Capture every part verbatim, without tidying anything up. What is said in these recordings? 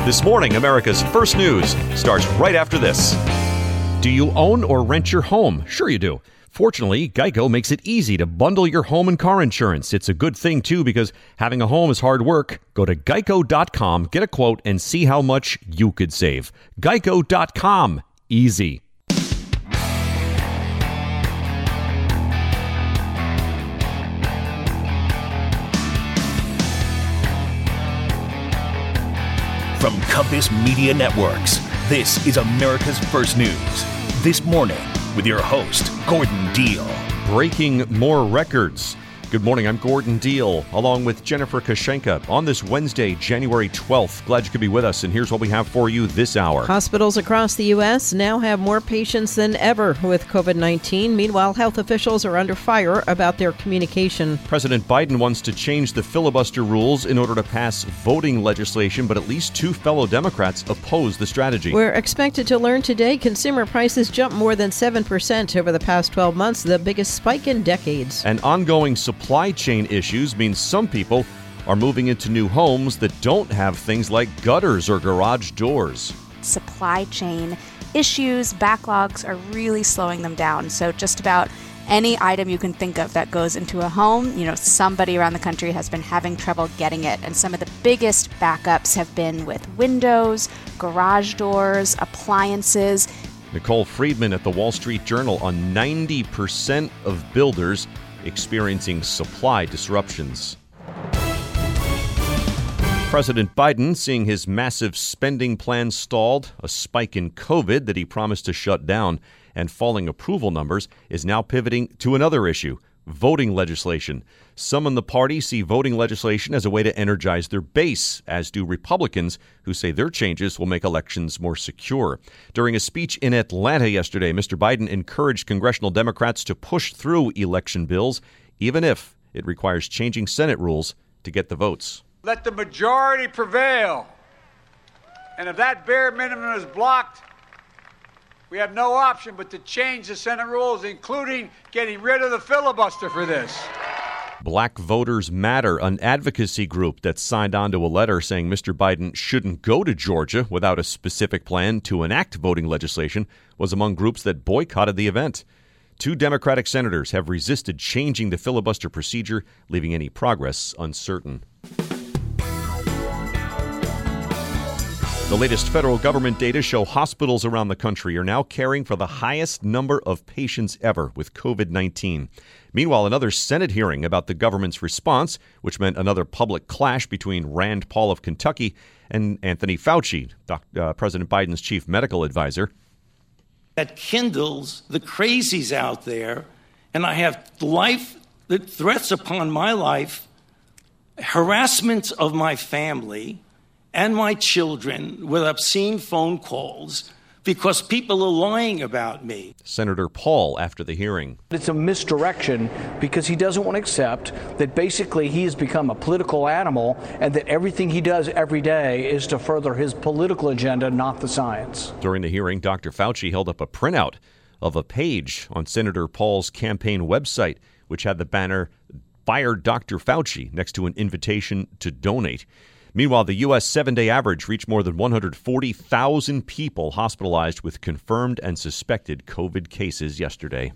This morning, America's First News starts right after this. Do you own or rent your home? Sure you do. Fortunately, Geico makes it easy to bundle your home and car insurance. It's a good thing, too, because having a home is hard work. Go to geico dot com, get a quote, and see how much you could save. geico dot com. Easy. From Compass Media Networks, this is America's First News. This morning, with your host, Gordon Deal. Breaking more records. Good morning, I'm Gordon Deal, along with Jennifer Kashenka on this Wednesday, January twelfth. Glad you could be with us, and here's what we have for you this hour. Hospitals across the U S now have more patients than ever with covid nineteen. Meanwhile, health officials are under fire about their communication. President Biden wants to change the filibuster rules in order to pass voting legislation, but at least two fellow Democrats oppose the strategy. We're expected to learn today consumer prices jumped more than seven percent over the past twelve months, the biggest spike in decades. And ongoing supply Supply chain issues mean some people are moving into new homes that don't have things like gutters or garage doors. Supply chain issues, backlogs are really slowing them down. So just about any item you can think of that goes into a home, you know, somebody around the country has been having trouble getting it. And some of the biggest backups have been with windows, garage doors, appliances. Nicole Friedman at the Wall Street Journal on ninety percent of builders experiencing supply disruptions. President Biden seeing his massive spending plan stalled, a spike in COVID that he promised to shut down, and falling approval numbers is now pivoting to another issue, voting legislation. Some in the party see voting legislation as a way to energize their base, as do Republicans, who say their changes will make elections more secure. During a speech in Atlanta yesterday, Mister Biden encouraged congressional Democrats to push through election bills, even if it requires changing Senate rules to get the votes. Let the majority prevail. And if that bare minimum is blocked, we have no option but to change the Senate rules, including getting rid of the filibuster for this. Black Voters Matter, an advocacy group that signed on to a letter saying Mister Biden shouldn't go to Georgia without a specific plan to enact voting legislation, was among groups that boycotted the event. Two Democratic senators have resisted changing the filibuster procedure, leaving any progress uncertain. The latest federal government data show hospitals around the country are now caring for the highest number of patients ever with covid nineteen. Meanwhile, another Senate hearing about the government's response, which meant another public clash between Rand Paul of Kentucky and Anthony Fauci, uh, President Biden's chief medical advisor. That kindles the crazies out there, and I have life that threats upon my life, harassment of my family and my children with obscene phone calls because people are lying about me. Senator Paul after the hearing. It's a misdirection because he doesn't want to accept that basically he has become a political animal and that everything he does every day is to further his political agenda, not the science. During the hearing, Doctor Fauci held up a printout of a page on Senator Paul's campaign website, which had the banner, "Fire Doctor Fauci," next to an invitation to donate. Meanwhile, the U S seven-day average reached more than one hundred forty thousand people hospitalized with confirmed and suspected COVID cases yesterday.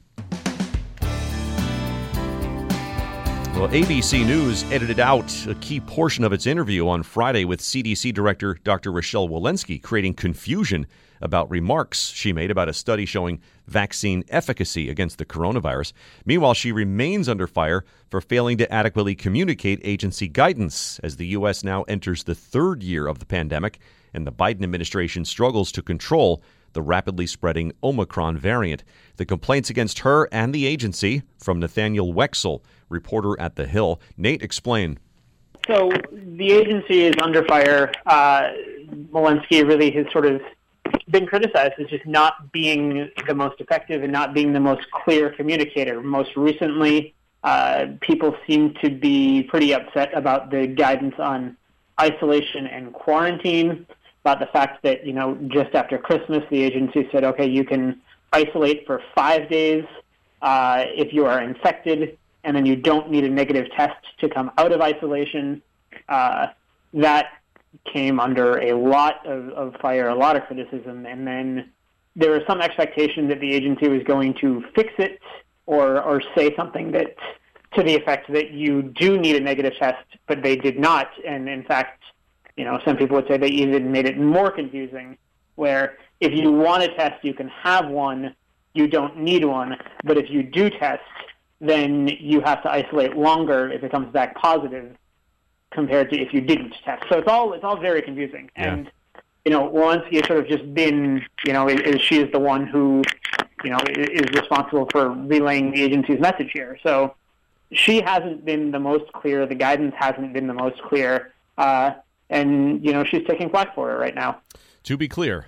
Well, A B C News edited out a key portion of its interview on Friday with C D C Director Doctor Rochelle Walensky, creating confusion about remarks she made about a study showing vaccine efficacy against the coronavirus. Meanwhile, she remains under fire for failing to adequately communicate agency guidance as the U S now enters the third year of the pandemic and the Biden administration struggles to control the rapidly spreading Omicron variant. The complaints against her and the agency from Nathaniel Wexel, reporter at The Hill. Nate, explain. So the agency is under fire. Uh, Walensky really has sort of been criticized as just not being the most effective and not being the most clear communicator. Most recently, uh, people seem to be pretty upset about the guidance on isolation and quarantine, about the fact that, you know, just after Christmas, the agency said, okay, you can isolate for five days uh, if you are infected, and then you don't need a negative test to come out of isolation. Uh, that came under a lot of, of fire, a lot of criticism, and then there was some expectation that the agency was going to fix it or or say something that to the effect that you do need a negative test, but they did not. And in fact, you know, some people would say they even made it more confusing, where if you want a test, you can have one, you don't need one, but if you do test, then you have to isolate longer if it comes back positive compared to if you didn't test. So it's all it's all very confusing. Yeah. And, you know, Walensky has sort of just been, you know, is, she is the one who, you know, is responsible for relaying the agency's message here. So she hasn't been the most clear. The guidance hasn't been the most clear. Uh, and, you know, she's taking flack for it right now. To be clear,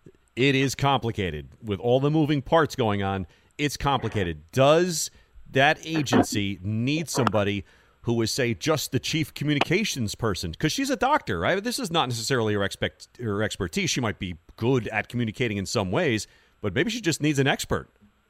it is complicated. With all the moving parts going on, it's complicated. Does that agency need somebody who is, say, just the chief communications person? Because she's a doctor, right? This is not necessarily her, expect, her expertise. She might be good at communicating in some ways, but maybe she just needs an expert.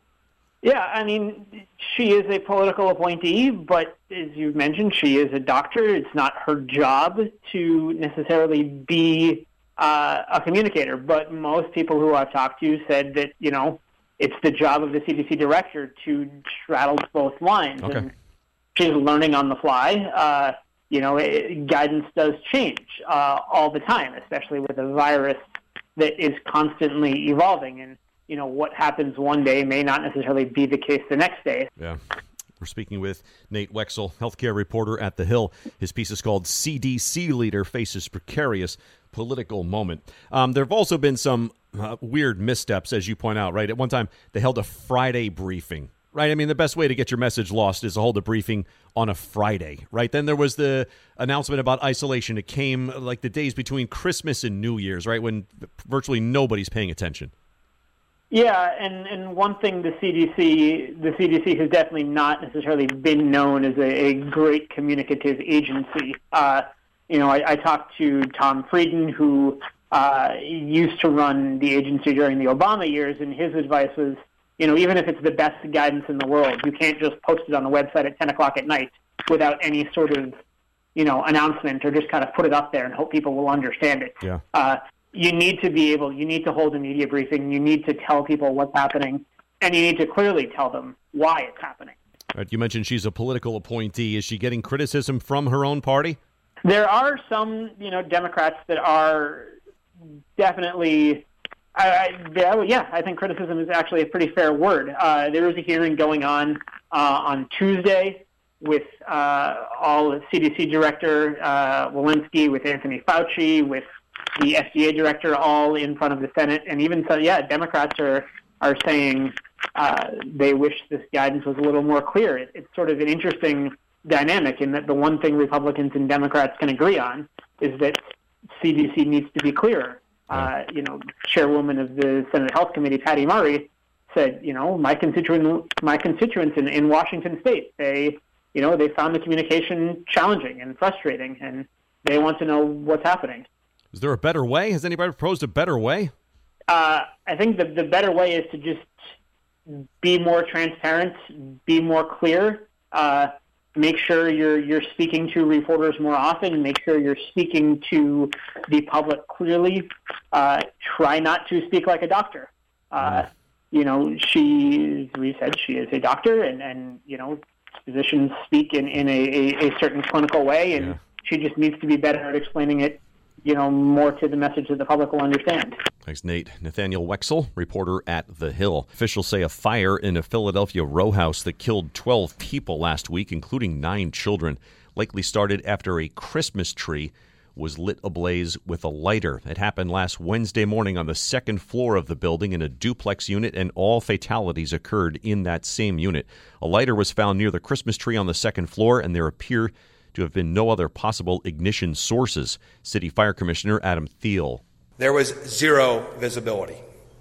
Yeah, I mean, she is a political appointee, but as you mentioned, she is a doctor. It's not her job to necessarily be uh, a communicator. But most people who I've talked to said that, you know, it's the job of the C D C director to straddle both lines. Okay. And she's learning on the fly. Uh, you know, it, guidance does change uh, all the time, especially with a virus that is constantly evolving. And, you know, what happens one day may not necessarily be the case the next day. Yeah. We're speaking with Nate Wexel, healthcare reporter at The Hill. His piece is called C D C Leader Faces Precarious Political Moment. Um, there have also been some uh, weird missteps, as you point out, right? At one time, they held a Friday briefing, right? I mean, the best way to get your message lost is to hold a briefing on a Friday, right? Then there was the announcement about isolation. It came like the days between Christmas and New Year's, right, when virtually nobody's paying attention. Yeah, and, and one thing the C D C the C D C has definitely not necessarily been known as a, a great communicative agency. Uh, you know, I, I talked to Tom Frieden, who uh, used to run the agency during the Obama years, and his advice was, you know, even if it's the best guidance in the world, you can't just post it on the website at ten o'clock at night without any sort of, you know, announcement, or just kind of put it up there and hope people will understand it. Yeah. Uh, you need to be able, you need to hold a media briefing, you need to tell people what's happening, and you need to clearly tell them why it's happening. All right, you mentioned she's a political appointee. Is she getting criticism from her own party? There are some, you know, Democrats that are definitely, I, I, yeah, I think criticism is actually a pretty fair word. Uh, there was a hearing going on uh, on Tuesday with uh, all the C D C director uh, Walensky, with Anthony Fauci, with the F D A director, all in front of the Senate. And even so, yeah, Democrats are, are saying uh, they wish this guidance was a little more clear. It, it's sort of an interesting dynamic in that the one thing Republicans and Democrats can agree on is that C D C needs to be clearer. Uh, you know, chairwoman of the Senate Health Committee, Patty Murray, said, you know, my constituent, my constituents in, in Washington State, they, you know, they found the communication challenging and frustrating, and they want to know what's happening. Is there a better way? Has anybody proposed a better way? Uh, I think the the better way is to just be more transparent, be more clear. Uh, make sure you're you're speaking to reporters more often. Make sure you're speaking to the public clearly. Uh, try not to speak like a doctor. Uh, you know, she, as we said, she is a doctor, and, and you know, physicians speak in, in a, a, a certain clinical way, and yeah. she just needs to be better at explaining it, you know, more to the message that the public will understand. Thanks, Nate. Nathaniel Wexel, reporter at The Hill. Officials say a fire in a Philadelphia row house that killed twelve people last week, including nine children, likely started after a Christmas tree was lit ablaze with a lighter. It happened last Wednesday morning on the second floor of the building in a duplex unit, and all fatalities occurred in that same unit. A lighter was found near the Christmas tree on the second floor, and there appear to have been no other possible ignition sources. City Fire Commissioner Adam Thiel. There was zero visibility.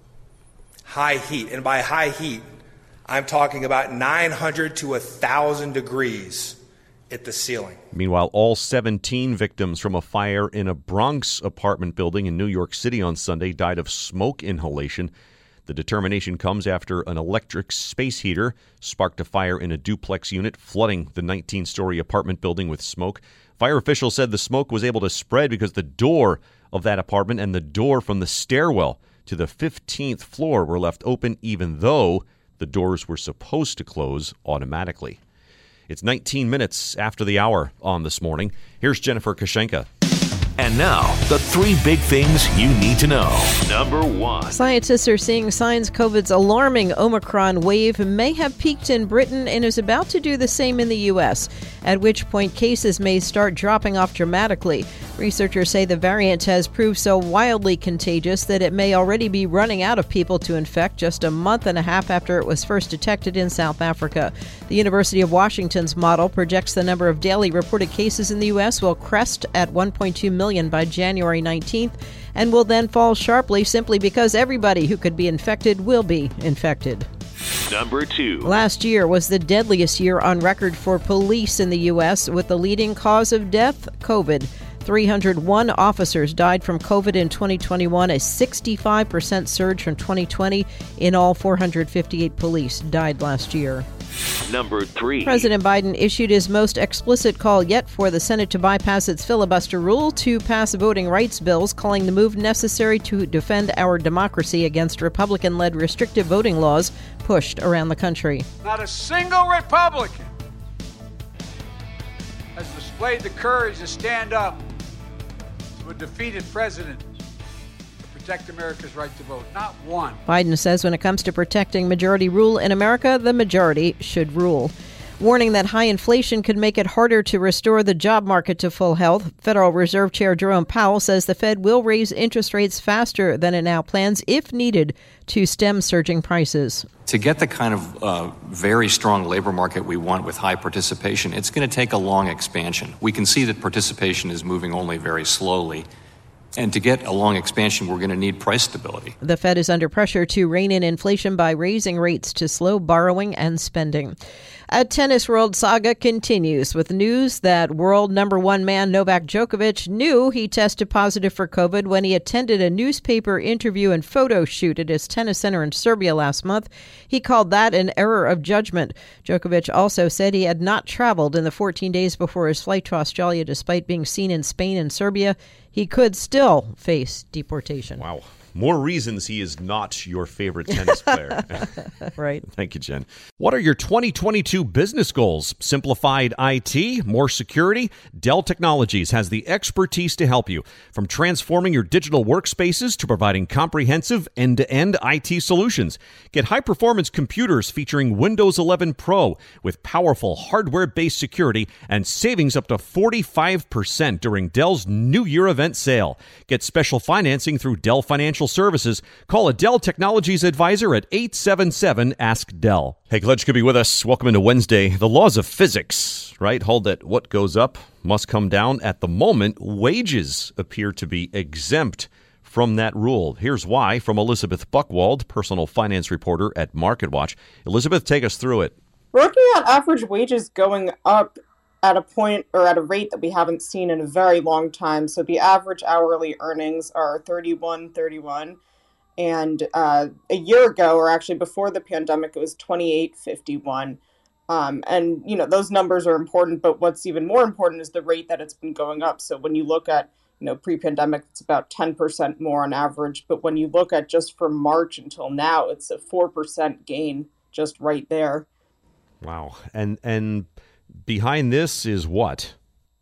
High heat, and by high heat, I'm talking about nine hundred to one thousand degrees at the ceiling. Meanwhile, all seventeen victims from a fire in a Bronx apartment building in New York City on Sunday died of smoke inhalation. The determination comes after an electric space heater sparked a fire in a duplex unit, flooding the nineteen-story apartment building with smoke. Fire officials said the smoke was able to spread because the door of that apartment and the door from the stairwell to the fifteenth floor were left open, even though the doors were supposed to close automatically. It's nineteen minutes after the hour on This Morning. Here's Jennifer Kashenka. And now, the three big things you need to know. Number one. Scientists are seeing signs COVID's alarming Omicron wave may have peaked in Britain and is about to do the same in the U S, at which point cases may start dropping off dramatically. Researchers say the variant has proved so wildly contagious that it may already be running out of people to infect just a month and a half after it was first detected in South Africa. The University of Washington's model projects the number of daily reported cases in the U S will crest at one point two million by January nineteenth and will then fall sharply simply because everybody who could be infected will be infected. Number two. Last year was the deadliest year on record for police in the U S, with the leading cause of death, COVID. three hundred one officers died from COVID in twenty twenty-one, a sixty-five percent surge from twenty twenty. In all, four hundred fifty-eight police died last year. Number three. President Biden issued his most explicit call yet for the Senate to bypass its filibuster rule to pass voting rights bills, calling the move necessary to defend our democracy against Republican-led restrictive voting laws pushed around the country. Not a single Republican has displayed the courage to stand up to a defeated president to protect America's right to vote. Not one. Biden says when it comes to protecting majority rule in America, the majority should rule. Warning that high inflation could make it harder to restore the job market to full health, Federal Reserve Chair Jerome Powell says the Fed will raise interest rates faster than it now plans, if needed, to stem surging prices. To get the kind of uh, very strong labor market we want with high participation, it's going to take a long expansion. We can see that participation is moving only very slowly. And to get a long expansion, we're going to need price stability. The Fed is under pressure to rein in inflation by raising rates to slow borrowing and spending. A tennis world saga continues with news that world number one man Novak Djokovic knew he tested positive for COVID when he attended a newspaper interview and photo shoot at his tennis center in Serbia last month. He called that an error of judgment. Djokovic also said he had not traveled in the fourteen days before his flight to Australia, despite being seen in Spain and Serbia. He could still face deportation. Wow. More reasons he is not your favorite tennis player. Right. Thank you, Jen. What are your twenty twenty-two business goals? Simplified I T? More security? Dell Technologies has the expertise to help you. From transforming your digital workspaces to providing comprehensive end-to-end I T solutions. Get high-performance computers featuring Windows eleven Pro with powerful hardware-based security and savings up to forty-five percent during Dell's New Year event sale. Get special financing through Dell Financial Services. Call a Dell Technologies advisor at eight seven seven, ask Dell. Hey, glad you could be with us. Welcome into Wednesday. The laws of physics, right, hold that what goes up must come down. At the moment, wages appear to be exempt from that rule. Here's why from Elizabeth Buchwald, personal finance reporter at MarketWatch. Elizabeth, take us through it. We're looking at average wages going up at a point or at a rate that we haven't seen in a very long time. So the average hourly earnings are thirty-one thirty-one, and uh, a year ago, or actually before the pandemic, it was twenty-eight fifty-one. Um, and you know those numbers are important, but what's even more important is the rate that it's been going up. So when you look at you know pre-pandemic, it's about ten percent more on average. But when you look at just from March until now, it's a four percent gain just right there. Wow, and and. Behind this is what?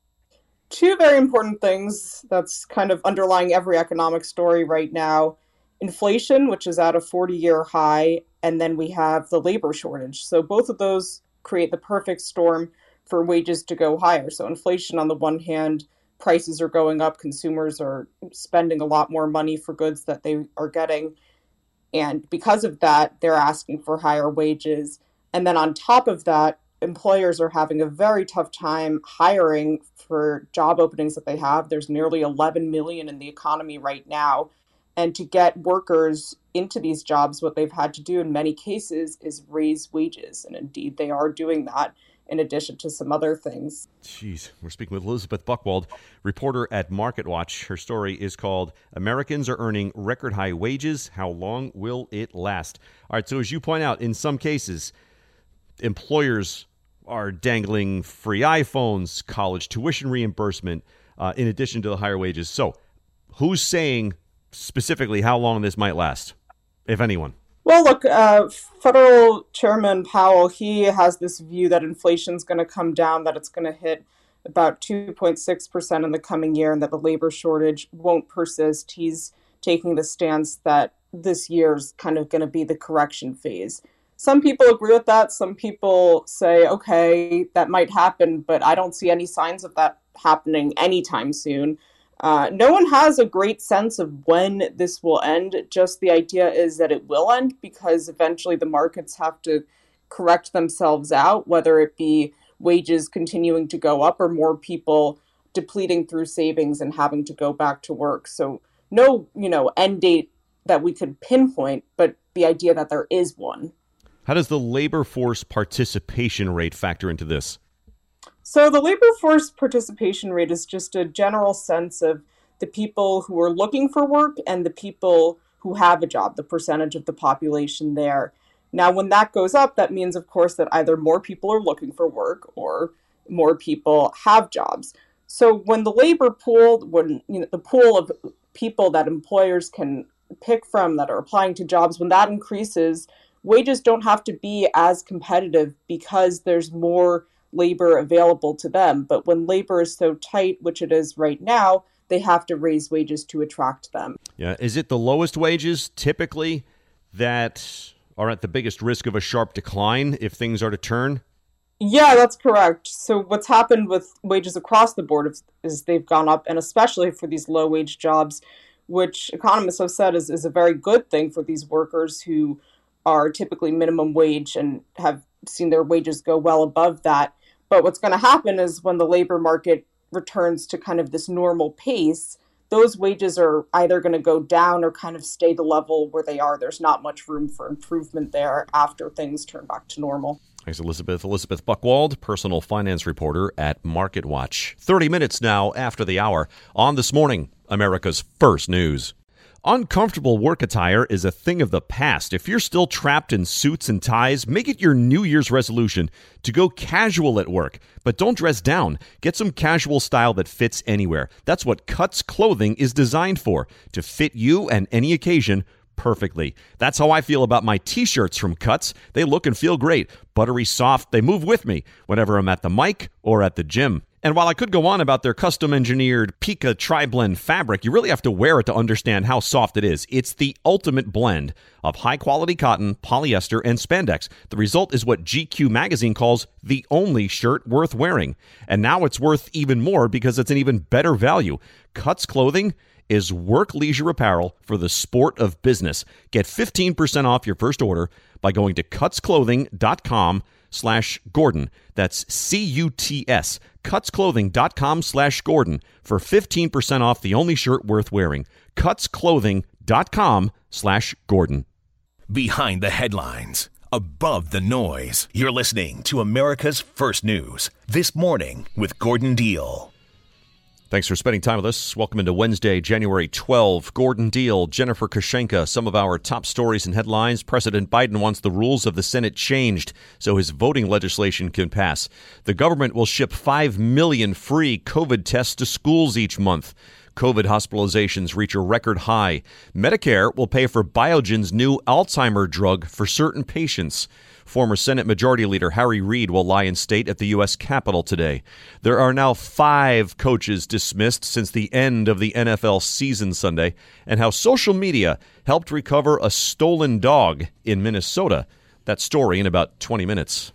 Two very important things that's kind of underlying every economic story right now. Inflation, which is at a forty-year high, and then we have the labor shortage. So both of those create the perfect storm for wages to go higher. So inflation on the one hand, prices are going up, consumers are spending a lot more money for goods that they are getting. And because of that, they're asking for higher wages. And then on top of that, employers are having a very tough time hiring for job openings that they have. There's nearly eleven million in the economy right now. And to get workers into these jobs, what they've had to do in many cases is raise wages. And indeed, they are doing that in addition to some other things. Jeez, we're speaking with Elizabeth Buchwald, reporter at MarketWatch. Her story is called Americans Are Earning Record High Wages. How long will it last? All right, so as you point out, in some cases, employers are dangling free iPhones, college tuition reimbursement, uh, in addition to the higher wages. So who's saying specifically how long this might last, if anyone? Well, look, uh, Federal Chairman Powell, he has this view that inflation's going to come down, that it's going to hit about two point six percent in the coming year, and that the labor shortage won't persist. He's taking the stance that this year's kind of going to be the correction phase. Some people agree with that. Some people say, okay, that might happen, but I don't see any signs of that happening anytime soon. Uh, no one has a great sense of when this will end. Just the idea is that it will end because eventually the markets have to correct themselves out, whether it be wages continuing to go up or more people depleting through savings and having to go back to work. So no, you know, end date that we could pinpoint, but the idea that there is one. How does the labor force participation rate factor into this? So the labor force participation rate is just a general sense of the people who are looking for work and the people who have a job, the percentage of the population there. Now, when that goes up, that means, of course, that either more people are looking for work or more people have jobs. So when the labor pool, when you know, the pool of people that employers can pick from that are applying to jobs, when that increases, wages don't have to be as competitive because there's more labor available to them. But when labor is so tight, which it is right now, they have to raise wages to attract them. Yeah. Is it the lowest wages typically that are at the biggest risk of a sharp decline if things are to turn? Yeah, that's correct. So what's happened with wages across the board is, is they've gone up, and especially for these low wage jobs, which economists have said is, is a very good thing for these workers who are typically minimum wage and have seen their wages go well above that. But what's going to happen is when the labor market returns to kind of this normal pace, those wages are either going to go down or kind of stay the level where they are. There's not much room for improvement there after things turn back to normal. Thanks, Elizabeth. Elizabeth Buchwald, personal finance reporter at MarketWatch. thirty minutes now after the hour on This Morning, America's First News. Uncomfortable work attire is a thing of the past. If you're still trapped in suits and ties, make it your New Year's resolution to go casual at work. But don't dress down. Get some casual style that fits anywhere. That's what Cuts Clothing is designed for, to fit you and any occasion perfectly. That's how I feel about my t-shirts from Cuts. They look and feel great. Buttery soft. They move with me whenever I'm at the mic or at the gym. And while I could go on about their custom-engineered Pika Tri-Blend fabric, you really have to wear it to understand how soft it is. It's the ultimate blend of high-quality cotton, polyester, and spandex. The result is what G Q magazine calls the only shirt worth wearing. And now it's worth even more because it's an even better value. Cuts Clothing is work leisure apparel for the sport of business. Get fifteen percent off your first order by going to cutsclothing.com slash Gordon. That's C U T S, cutsclothing.com slash Gordon for fifteen percent off the only shirt worth wearing. cutsclothing.com slash Gordon. Behind the headlines, above the noise, you're listening to America's First News, This Morning with Gordon Deal. Thanks for spending time with us. Welcome into Wednesday, January twelfth. Gordon Deal, Jennifer Kushenka, some of our top stories and headlines. President Biden wants the rules of the Senate changed so his voting legislation can pass. The government will ship five million free COVID tests to schools each month. COVID hospitalizations reach a record high. Medicare will pay for Biogen's new Alzheimer drug for certain patients. Former Senate Majority Leader Harry Reid will lie in state at the U S Capitol today. There are now five coaches dismissed since the end of the N F L season Sunday, and how social media helped recover a stolen dog in Minnesota. That story in about twenty minutes.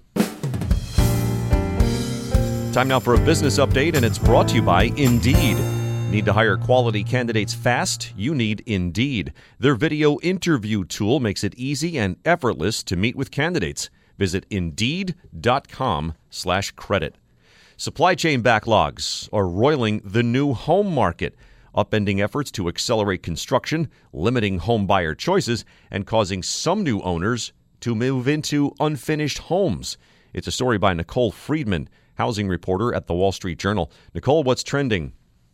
Time now for a business update, and it's brought to you by Indeed. Need to hire quality candidates fast? You need Indeed. Their video interview tool makes it easy and effortless to meet with candidates. Visit Indeed.com slash credit. Supply chain backlogs are roiling the new home market, upending efforts to accelerate construction, limiting home buyer choices, and causing some new owners to move into unfinished homes. It's a story by Nicole Friedman, housing reporter at The Wall Street Journal. Nicole, what's trending?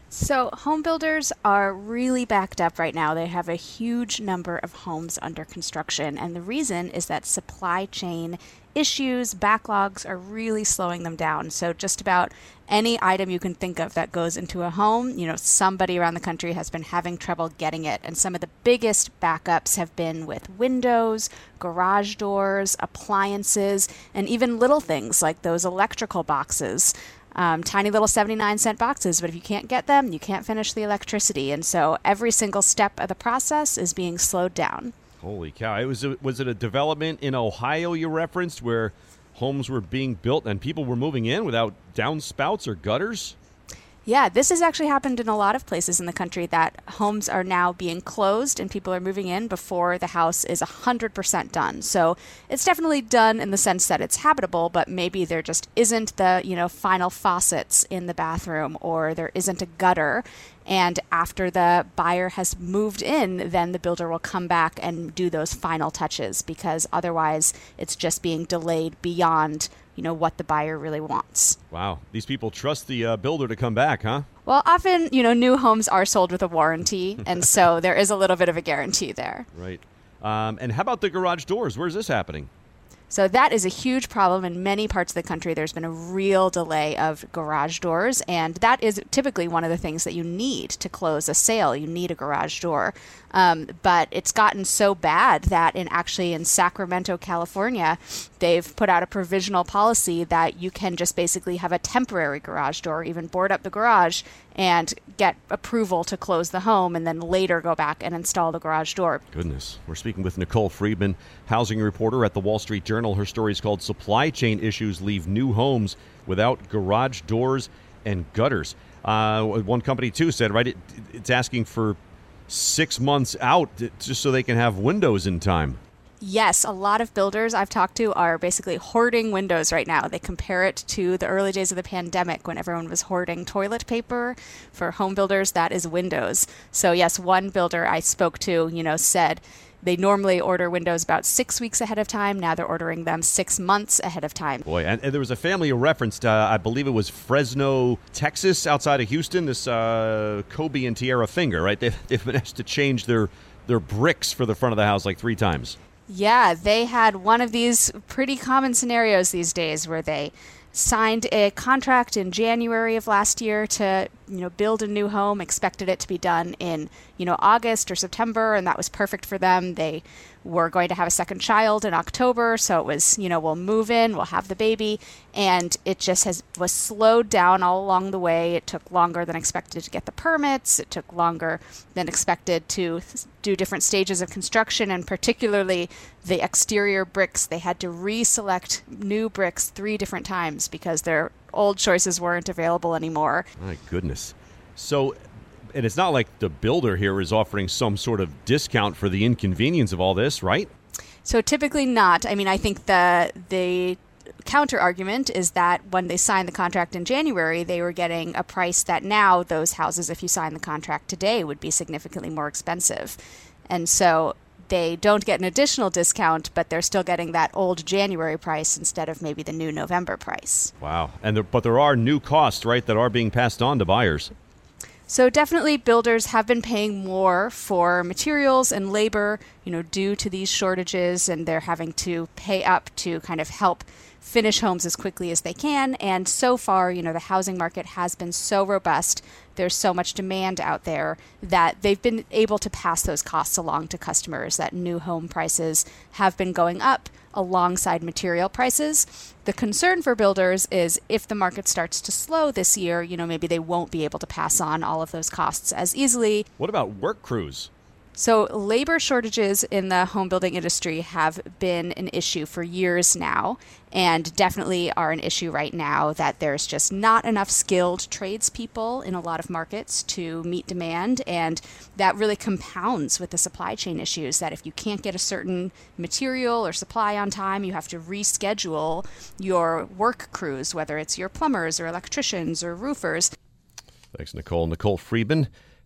So home builders are really backed up right now. They have a huge number of homes under construction, and the reason is that supply chain issues, backlogs are really slowing them down. So just about any item you can think of that goes into a home, you know, somebody around the country has been having trouble getting it. And some of the biggest backups have been with windows, garage doors, appliances, and even little things like those electrical boxes. Um, tiny little seventy-nine cent boxes, but if you can't get them, you can't finish the electricity. And so every single step of the process is being slowed down. Holy cow. It was, a, was it a development in Ohio you referenced where homes were being built and people were moving in without downspouts or gutters? Yeah, this has actually happened in a lot of places in the country, that homes are now being closed and people are moving in before the house is one hundred percent done. So it's definitely done in the sense that it's habitable, but maybe there just isn't the, you know, final faucets in the bathroom, or there isn't a gutter. And after the buyer has moved in, then the builder will come back and do those final touches, because otherwise it's just being delayed beyond, you know, what the buyer really wants. Wow. These people trust the uh, builder to come back, huh? Well, often, you know, new homes are sold with a warranty, and so there is a little bit of a guarantee there. Right. Um, and how about the garage doors? Where's this happening? So that is a huge problem in many parts of the country. There's been a real delay of garage doors, and that is typically one of the things that you need to close a sale. You need a garage door. Um, but it's gotten so bad that in actually in Sacramento, California, they've put out a provisional policy that you can just basically have a temporary garage door, even board up the garage and get approval to close the home, and then later go back and install the garage door. Goodness. We're speaking with Nicole Friedman, housing reporter at the Wall Street Journal. Her story is called Supply Chain Issues Leave New Homes Without Garage Doors and Gutters. Uh, one company, too, said, right, it, it's asking for six months out just so they can have windows in time. Yes, a lot of builders I've talked to are basically hoarding windows right now. They compare it to the early days of the pandemic when everyone was hoarding toilet paper. For home builders, that is windows. So yes, one builder I spoke to, you know, said they normally order windows about six weeks ahead of time. Now they're ordering them six months ahead of time. Boy, and, and there was a family you referenced, uh, I believe it was Fresno, Texas, outside of Houston, this uh, Kobe and Tierra Finger, right? They've, they've been asked to change their, their bricks for the front of the house like three times. Yeah, they had one of these pretty common scenarios these days where they signed a contract in January of last year to, you know, build a new home, expected it to be done in, you know, August or September, and that was perfect for them. They were going to have a second child in October, so it was, you know, we'll move in, we'll have the baby, and it just has was slowed down all along the way. It took longer than expected to get the permits. It took longer than expected to do different stages of construction, and particularly the exterior bricks. They had to reselect new bricks three different times because their old choices weren't available anymore. My goodness. So, and it's not like the builder here is offering some sort of discount for the inconvenience of all this, right? So typically not. I mean, I think the the counter argument is that when they signed the contract in January, they were getting a price that now those houses, if you sign the contract today, would be significantly more expensive. And so they don't get an additional discount, but they're still getting that old January price instead of maybe the new November price. Wow. And there, but there are new costs, right, that are being passed on to buyers. So definitely builders have been paying more for materials and labor, you know, due to these shortages, and they're having to pay up to kind of help finish homes as quickly as they can. And so far, you know, the housing market has been so robust. There's so much demand out there that they've been able to pass those costs along to customers, that new home prices have been going up alongside material prices. The concern for builders is if the market starts to slow this year, you know, maybe they won't be able to pass on all of those costs as easily. What about work crews? So labor shortages in the home building industry have been an issue for years now, and definitely are an issue right now, that there's just not enough skilled tradespeople in a lot of markets to meet demand, and that really compounds with the supply chain issues, that if you can't get a certain material or supply on time, you have to reschedule your work crews, whether it's your plumbers or electricians or roofers. Thanks, Nicole. Nicole Friedman,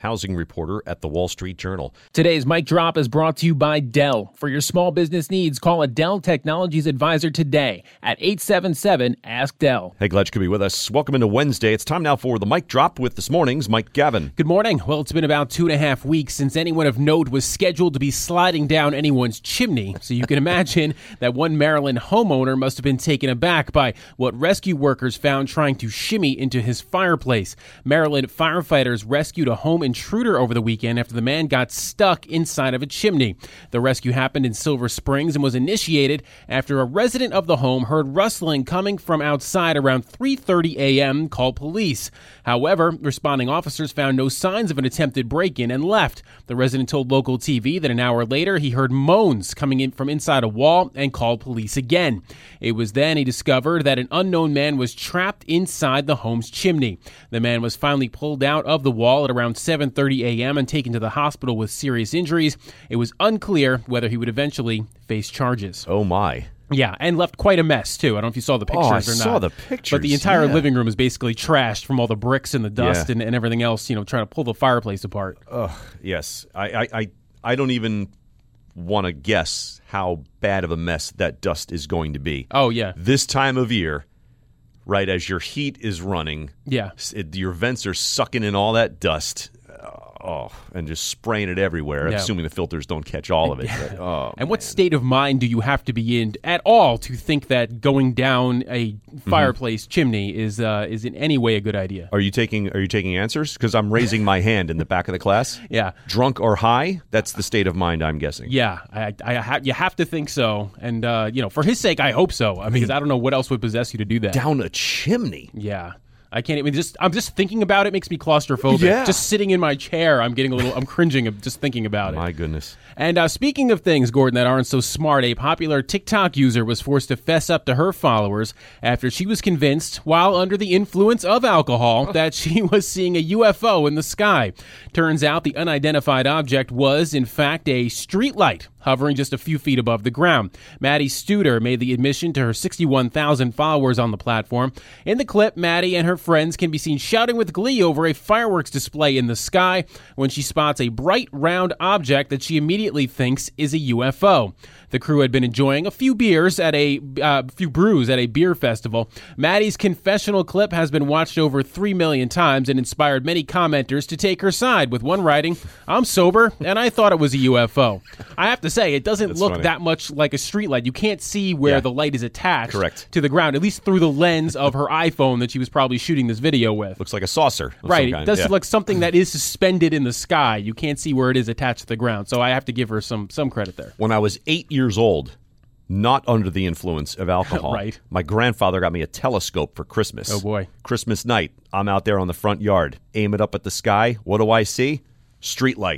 housing reporter at the Wall Street Journal. Today's Mic Drop is brought to you by Dell. For your small business needs, call a Dell Technologies advisor today at eight seven seven, ask Dell. Hey, glad you could be with us. Welcome into Wednesday. It's time now for the Mic Drop with this morning's Mike Gavin. Good morning. Well, it's been about two and a half weeks since anyone of note was scheduled to be sliding down anyone's chimney. So you can imagine that one Maryland homeowner must have been taken aback by what rescue workers found trying to shimmy into his fireplace. Maryland firefighters rescued a home intruder over the weekend after the man got stuck inside of a chimney. The rescue happened in Silver Springs and was initiated after a resident of the home heard rustling coming from outside around three thirty a.m., called police. However, responding officers found no signs of an attempted break-in and left. The resident told local T V that an hour later he heard moans coming in from inside a wall and called police again. It was then he discovered that an unknown man was trapped inside the home's chimney. The man was finally pulled out of the wall at around seven thirty a.m. and taken to the hospital with serious injuries. It was unclear whether he would eventually face charges. Oh, my. Yeah, and left quite a mess, too. I don't know if you saw the pictures oh, I or not. saw the pictures. But the entire yeah. living room is basically trashed from all the bricks and the dust yeah. and, and everything else, you know, trying to pull the fireplace apart. Ugh, yes. I, I, I, I don't even want to guess how bad of a mess that dust is going to be. Oh, yeah. This time of year, right, as your heat is running, yeah, it, your vents are sucking in all that dust. Oh, and just spraying it everywhere, yeah. assuming the filters don't catch all of it. But, oh, and man. what state of mind do you have to be in at all to think that going down a fireplace mm-hmm. chimney is uh, is in any way a good idea? Are you taking Are you taking answers? Because I'm raising my hand in the back of the class. Yeah, drunk or high? That's the state of mind I'm guessing. Yeah, I, I ha- you have to think so, and uh, you know, for his sake, I hope so. I mean, because I don't know what else would possess you to do that. Down a chimney. Yeah. I can't even just, I'm just thinking about it makes me claustrophobic. Yeah. Just sitting in my chair, I'm getting a little, I'm cringing of just thinking about it. My goodness. And uh, speaking of things, Gordon, that aren't so smart, a popular TikTok user was forced to fess up to her followers after she was convinced, while under the influence of alcohol, that she was seeing a U F O in the sky. Turns out the unidentified object was, in fact, a streetlight hovering just a few feet above the ground. Maddie Studer made the admission to her sixty-one thousand followers on the platform. In the clip, Maddie and her friends can be seen shouting with glee over a fireworks display in the sky when she spots a bright, round object that she immediately thinks is a U F O. The crew had been enjoying a few beers at a uh, few brews at a beer festival. Maddie's confessional clip has been watched over three million times and inspired many commenters to take her side, with one writing, "I'm sober and I thought it was a U F O." I have to say, it doesn't That's look funny. that much like a streetlight. You can't see where yeah. the light is attached Correct. to the ground, at least through the lens of her iPhone that she was probably shooting this video with. Looks like a saucer. Right. It does yeah. look like something that is suspended in the sky. You can't see where it is attached to the ground. So I have to give her some some credit there. When I was eight years old, not under the influence of alcohol, right. my grandfather got me a telescope for Christmas. Oh, boy. Christmas night, I'm out there on the front yard, aim it up at the sky. What do I see? Street light.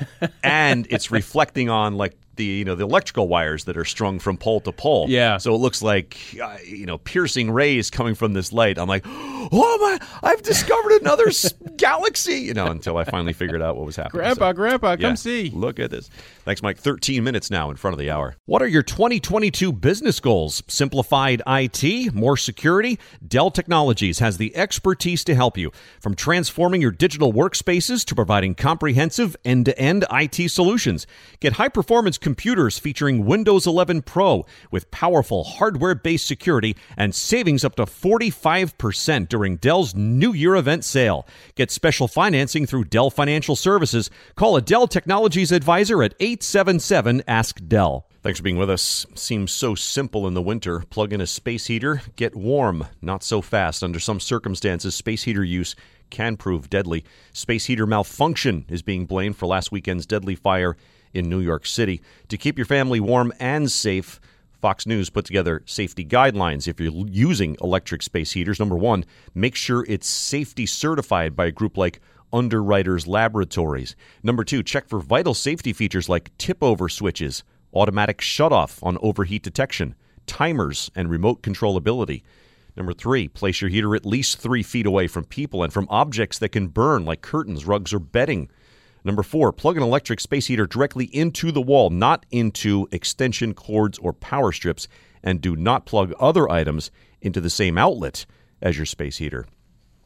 And it's reflecting on, like, the you know the electrical wires that are strung from pole to pole. Yeah. So it looks like uh, you know piercing rays coming from this light. I'm like, oh my! I've discovered another s- galaxy. You know, until I finally figured out what was happening. Grandpa, so, Grandpa, come yeah, see. Look at this. Thanks, Mike. thirteen minutes now in front of the hour. What are your twenty twenty-two business goals? Simplified I T, more security? Dell Technologies has the expertise to help you. From transforming your digital workspaces to providing comprehensive end-to-end I T solutions. Get high-performance computers featuring Windows eleven Pro with powerful hardware-based security and savings up to forty-five percent during Dell's New Year event sale. Get special financing through Dell Financial Services. Call a Dell Technologies advisor at eight seven seven, ask Dell. Thanks for being with us. Seems so simple in the winter. Plug in a space heater, get warm. Not so fast. Under some circumstances, space heater use can prove deadly. Space heater malfunction is being blamed for last weekend's deadly fire in New York City. To keep your family warm and safe, Fox News put together safety guidelines. If you're using electric space heaters, number one, make sure it's safety certified by a group like Underwriters Laboratories. Number two, check for vital safety features like tip-over switches, automatic shutoff on overheat detection, timers, and remote controllability. Number three, place your heater at least three feet away from people and from objects that can burn like curtains, rugs, or bedding. Number four, plug an electric space heater directly into the wall, not into extension cords or power strips, and do not plug other items into the same outlet as your space heater.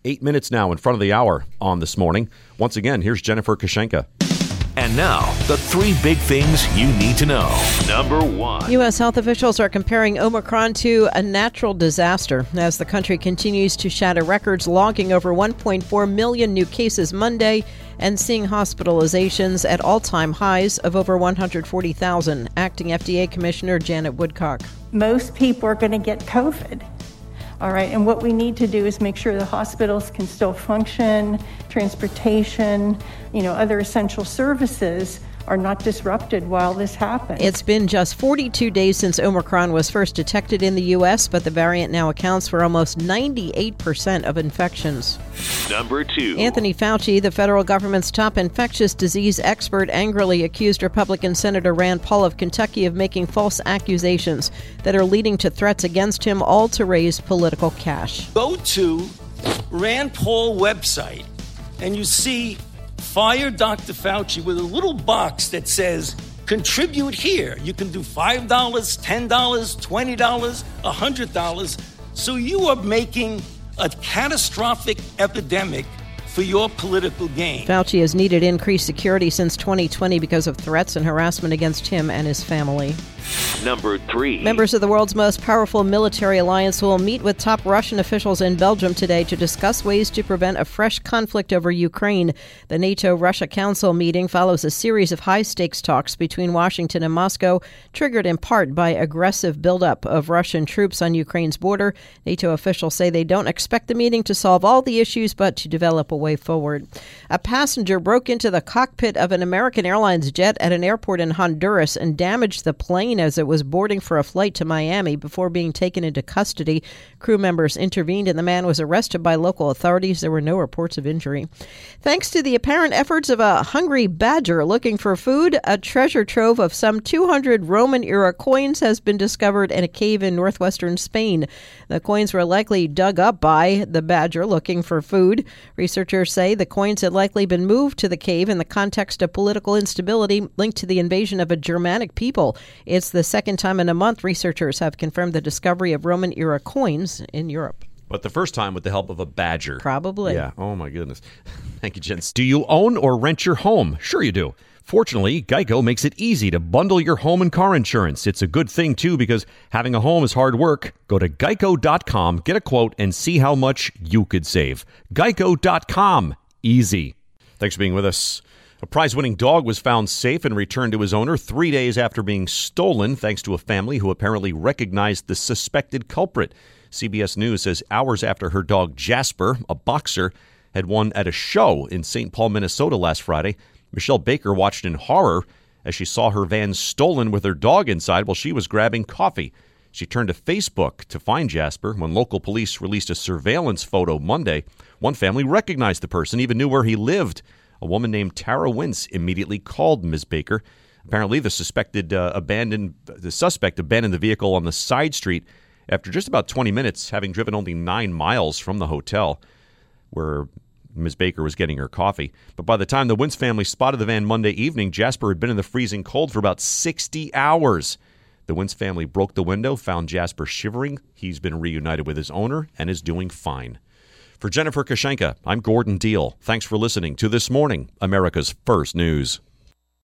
Eight minutes now in front of the hour on This Morning. Once again, here's Jennifer Kushenka. And now, the three big things you need to know. Number one. U S health officials are comparing Omicron to a natural disaster as the country continues to shatter records, logging over one point four million new cases Monday and seeing hospitalizations at all-time highs of over one hundred forty thousand. Acting F D A Commissioner Janet Woodcock. Most people are going to get COVID. All right, and what we need to do is make sure the hospitals can still function, transportation, you know, other essential services are not disrupted while this happens. It's been just forty-two days since Omicron was first detected in the U S, but the variant now accounts for almost ninety-eight percent of infections. Number two. Anthony Fauci, the federal government's top infectious disease expert, angrily accused Republican Senator Rand Paul of Kentucky of making false accusations that are leading to threats against him, all to raise political cash. Go to Rand Paul website and you see Fire Doctor Fauci with a little box that says, contribute here. You can do five dollars, ten dollars, twenty dollars, one hundred dollars. So you are making a catastrophic epidemic for your political gain. Fauci has needed increased security since twenty twenty because of threats and harassment against him and his family. Number three. Members of the world's most powerful military alliance will meet with top Russian officials in Belgium today to discuss ways to prevent a fresh conflict over Ukraine. The NATO-Russia Council meeting follows a series of high-stakes talks between Washington and Moscow, triggered in part by aggressive buildup of Russian troops on Ukraine's border. NATO officials say they don't expect the meeting to solve all the issues, but to develop a way forward. A passenger broke into the cockpit of an American Airlines jet at an airport in Honduras and damaged the plane as it was boarding for a flight to Miami before being taken into custody. Crew members intervened and the man was arrested by local authorities. There were no reports of injury. Thanks to the apparent efforts of a hungry badger looking for food, a treasure trove of some two hundred Roman-era coins has been discovered in a cave in northwestern Spain. The coins were likely dug up by the badger looking for food. Researchers say the coins had likely been moved to the cave in the context of political instability linked to the invasion of a Germanic people. It's the second time in a month researchers have confirmed the discovery of Roman-era coins in Europe. But the first time with the help of a badger. Probably. Yeah. Oh, my goodness. Thank you, gents. Do you own or rent your home? Sure you do. Fortunately, Geico makes it easy to bundle your home and car insurance. It's a good thing, too, because having a home is hard work. Go to geico dot com, get a quote, and see how much you could save. geico dot com. Easy. Thanks for being with us. A prize-winning dog was found safe and returned to his owner three days after being stolen, thanks to a family who apparently recognized the suspected culprit. C B S News says hours after her dog Jasper, a boxer, had won at a show in Saint Paul, Minnesota last Friday, Michelle Baker watched in horror as she saw her van stolen with her dog inside while she was grabbing coffee. She turned to Facebook to find Jasper. When local police released a surveillance photo Monday, one family recognized the person, even knew where he lived. A woman named Tara Wintz immediately called Miz Baker. Apparently, the suspected uh, abandoned the suspect abandoned the vehicle on the side street after just about twenty minutes, having driven only nine miles from the hotel where Miz Baker was getting her coffee. But by the time the Wintz family spotted the van Monday evening, Jasper had been in the freezing cold for about sixty hours. The Wintz family broke the window, found Jasper shivering. He's been reunited with his owner and is doing fine. For Jennifer Kushenka, I'm Gordon Deal. Thanks for listening to This Morning, America's First News.